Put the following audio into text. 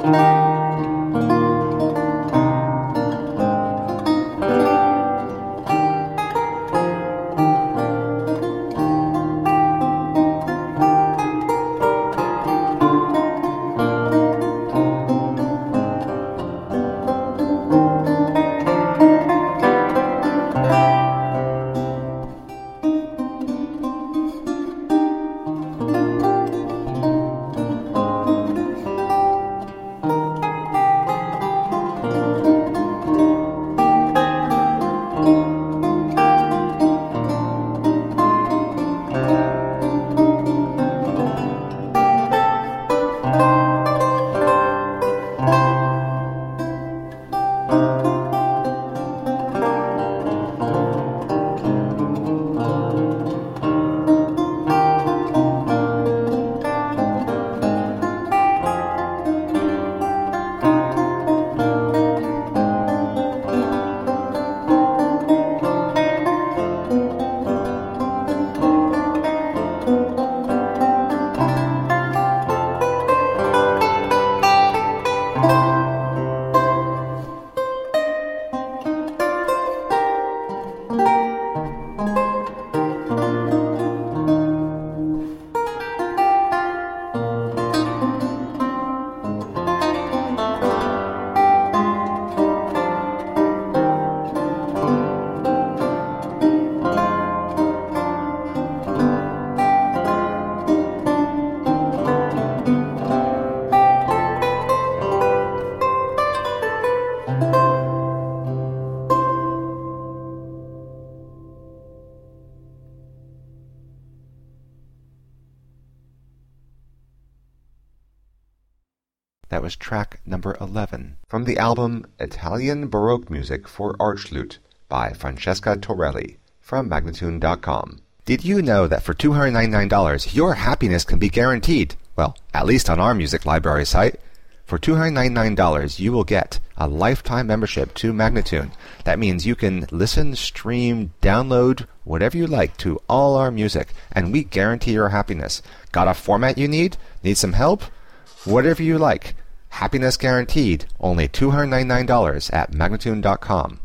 That was track number 11 from the album Italian Baroque Music for Archlute by Francesca Torelli from Magnatune.com. Did you know that for $299 your happiness can be guaranteed? Well, at least on our music library site. For $299 you will get a lifetime membership to Magnatune. That means you can listen, stream, download, whatever you like to all our music, and we guarantee your happiness. Got a format you need? Need some help? Whatever you like. Happiness guaranteed. Only $299 at Magnatune.com.